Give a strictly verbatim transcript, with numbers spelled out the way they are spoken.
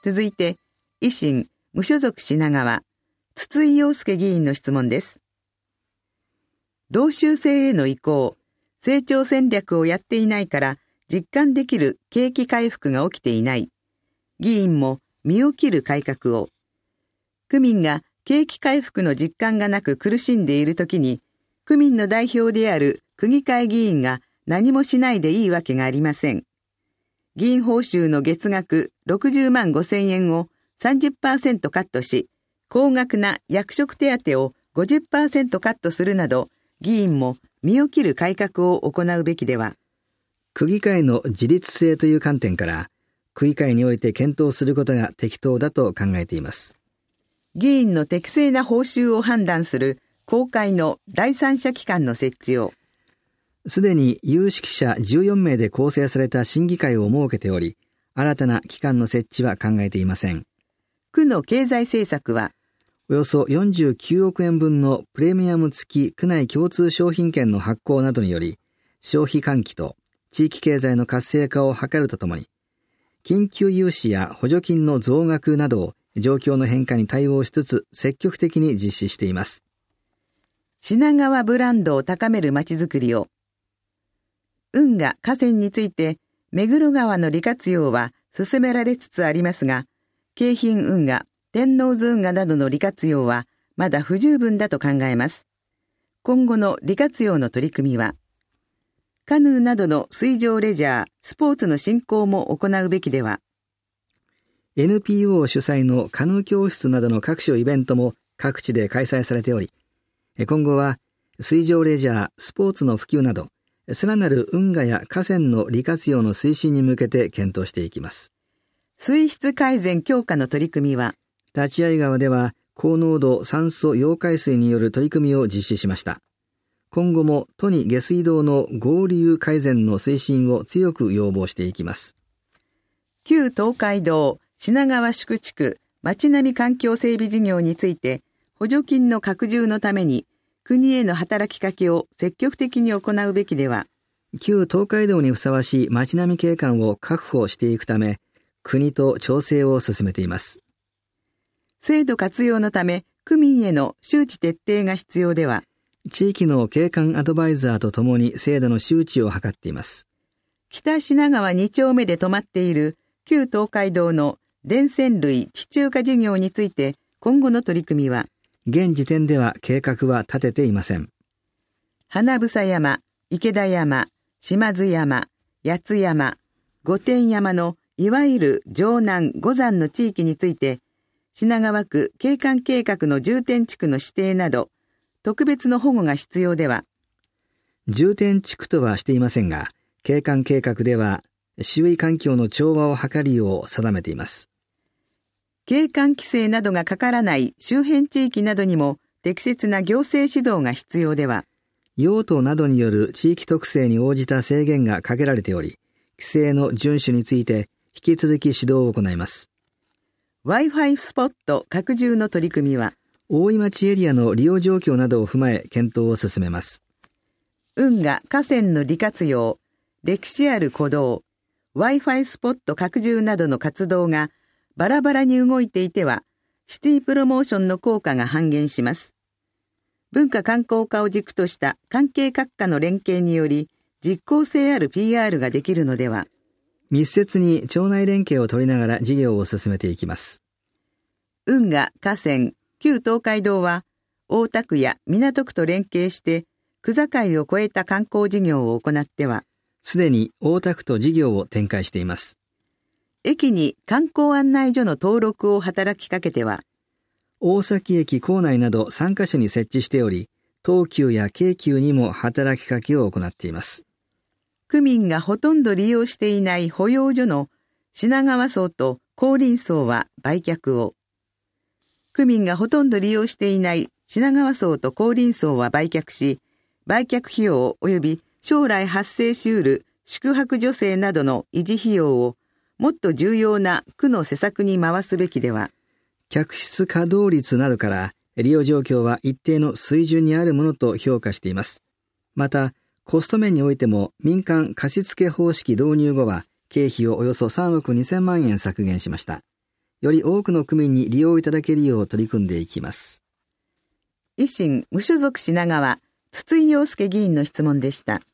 続いて、維新、無所属品川、筒井陽介議員の質問です。道州制への移行、成長戦略をやっていないから実感できる景気回復が起きていない。議員も身を切る改革を。区民が景気回復の実感がなく苦しんでいるときに、区民の代表である区議会議員が何もしないでいいわけがありません。議員報酬の月額ろくじゅうまんごせんえんを さんじゅっパーセント カットし、高額な役職手当を ごじゅっパーセント カットするなど、議員も身を切る改革を行うべきでは。 区議会の自律性という観点から、区議会において検討することが適当だと考えています。 議員の適正な報酬を判断する公開の第三者機関の設置を。 すでに有識者じゅうよんめいで構成された審議会を設けており、新たな機関の設置は考えていません。 区の経済政策は、 およそよんじゅうきゅうおくえんぶんのプレミアム付き区内共通商品券の発行などにより、消費喚起と地域経済の活性化を図るとともに、緊急融資や補助金の増額などを状況の変化に対応しつつ積極的に実施しています。 品川ブランドを高めるまちづくりを。運河河川について、目黒川の利活用は進められつつありますが、京浜運河、天王洲運河などの利活用はまだ不十分だと考えます。今後の利活用の取り組みは、カヌーなどの水上レジャー、スポーツの振興も行うべきでは。 エヌピーオー 主催のカヌー教室などの各種イベントも各地で開催されており、今後は水上レジャー、スポーツの普及など、さらなる運河や河川の利活用の推進に向けて検討していきます。 水質改善強化の取り組みは、 立会川では高濃度酸素溶解水による取り組みを実施しました。今後も都に下水道の合流改善の推進を強く要望していきます。 旧東海道品川宿地区町並み環境整備事業について、補助金の拡充のために国への働きかけを積極的に行うべきでは。 旧東海道にふさわしい町並み景観を確保していくため、国と調整を進めています。 制度活用のため、区民への周知徹底が必要では。 地域の景観アドバイザーとともに制度の周知を図っています。 北品川に丁目で止まっている旧東海道の電線類地中化事業について、今後の取り組みは、 現時点では計画は立てていません。 花房山、池田山、島津山、八津山、御殿山のいわゆる城南五山の地域について、品川区景観計画の重点地区の指定など、特別の保護が必要では。 重点地区とはしていませんが、景観計画では周囲環境の調和を図るよう定めています。 景観規制などがかからない周辺地域などにも適切な行政指導が必要では。 用途などによる地域特性に応じた制限がかけられており、規制の遵守について引き続き指導を行います。 Wi-Fi スポット拡充の取り組みは、 大井町エリアの利用状況などを踏まえ検討を進めます。 運河河川の利活用、歴史ある古道、Wi-Fi スポット拡充などの活動がバラバラに動いていては、シティプロモーションの効果が半減します。文化観光課を軸とした関係各課の連携により、実効性ある ピーアール ができるのでは。 密接に町内連携を取りながら事業を進めていきます。 運河、河川、旧東海道は、大田区や港区と連携して、区境を越えた観光事業を行っては、 すでに大田区と事業を展開しています。 駅に観光案内所の登録を働きかけては、 大崎駅構内などさんカ所に設置しており、東急や京急にも働きかけを行っています。 区民がほとんど利用していない保養所の品川荘と高林荘は売却を。区民がほとんど利用していない品川荘と高林荘は売却し、売却費用及び将来発生しうる宿泊助成などの維持費用をもっと重要な区の施策に回すべきでは。 客室稼働率などから利用状況は一定の水準にあるものと評価しています。また、コスト面においても民間貸付方式導入後は経費をおよそさんおくにせんまんえん削減しました。 より多くの区民に利用いただけるよう取り組んでいきます。 維新無所属品川、筒井陽介議員の質問でした。